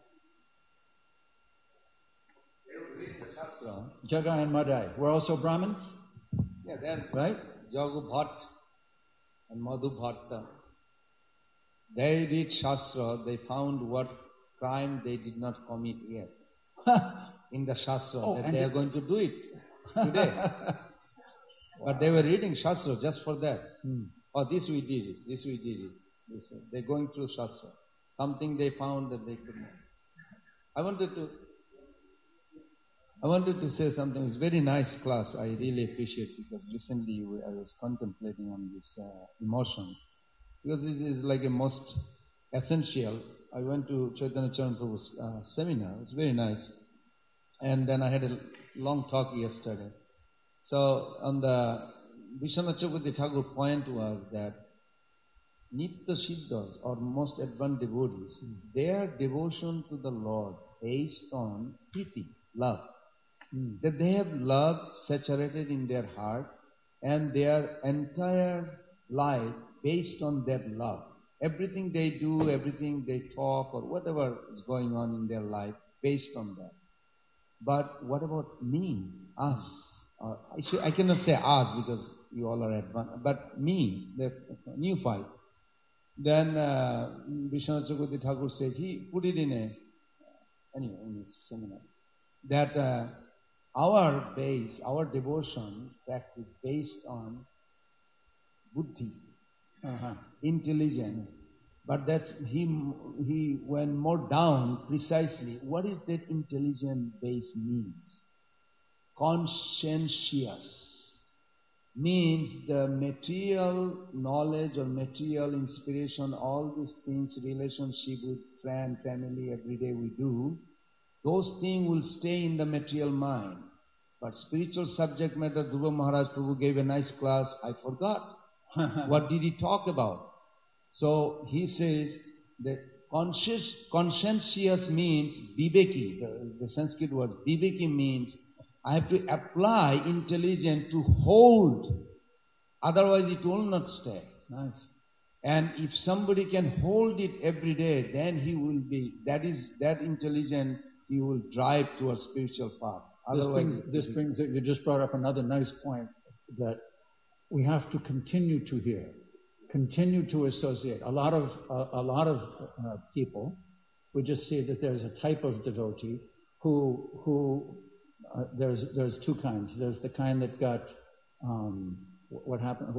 Jaga and Madai. We're also Brahmins? Yeah, then right? Jagu Bhatt and Madhu Bhatta. They read Shastra, they found what crime they did not commit yet. In the Shastra, that they are going to do it today. But they were reading Shastra just for that. Oh, this we did it. They're going through Shastra. Something they found that they could not. I wanted to say something. It's a very nice class. I really appreciate it because recently I was contemplating on this emotion. Because this is like a most essential. I went to Chaitanya Charan Prabhu's seminar. It's very nice. And then I had a long talk yesterday. So on the Vishwanath Chakravarti Thakur point was that Nitya Siddhas, or most advanced devotees, their devotion to the Lord based on priti, love. That they have love saturated in their heart, and their entire life based on that love. Everything they do, everything they talk, or whatever is going on in their life, based on that. But what about me, us? I cannot say us because you all are advanced, but me, the neophyte. Then Vishwanath Chakravarti Thakur says, he put it in his seminar, that our base, our devotion practice based on buddhi, intelligence. But that's he went more down precisely. What is that intelligent base means? Conscientious means the material knowledge or material inspiration, all these things, relationship with friend, family, every day we do, those things will stay in the material mind. But spiritual subject matter, Dhruva Maharaj Prabhu gave a nice class, I forgot. What did he talk about? So he says that conscientious means viveki. The Sanskrit word viveki means I have to apply intelligence to hold. Otherwise it will not stay. Nice. And if somebody can hold it every day, then he will be, that intelligence, he will drive towards spiritual path. Otherwise, this brings you just brought up another nice point, that we have to continue to hear, continue to associate. A lot of people, we just see that there's a type of devotee who there's two kinds. There's the kind that got what happened?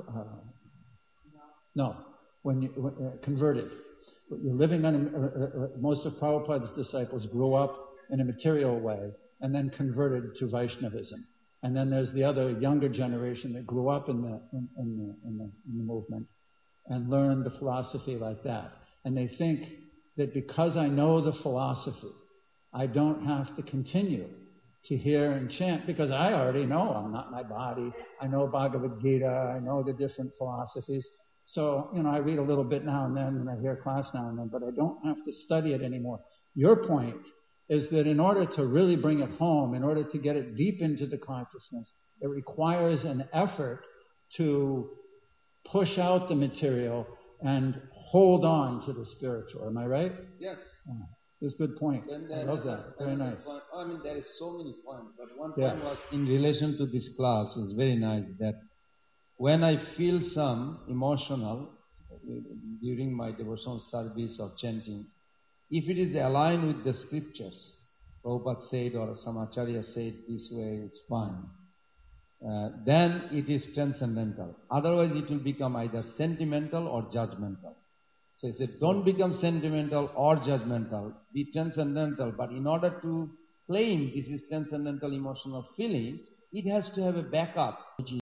Converted. You're living on most of Prabhupada's disciples grew up in a material way and then converted to Vaishnavism. And then there's the other younger generation that grew up in the movement and learned the philosophy like that. And they think that because I know the philosophy, I don't have to continue to hear and chant, because I already know I'm not my body. I know Bhagavad Gita. I know the different philosophies. So, I read a little bit now and then, and I hear class now and then, but I don't have to study it anymore. Your point is that in order to really bring it home, in order to get it deep into the consciousness, it requires an effort to push out the material and hold on to the spiritual. Am I right? Yes. It's a good point. I love that. Very nice. There is so many points, but one point was in relation to this class is very nice, that when I feel some emotional during my devotional service or chanting, if it is aligned with the scriptures, Prabhupada said or some Acharya said this way, it's fine. Then it is transcendental. Otherwise it will become either sentimental or judgmental. So he said, don't become sentimental or judgmental, be transcendental. But in order to claim this is transcendental emotional feeling, it has to have a backup, which is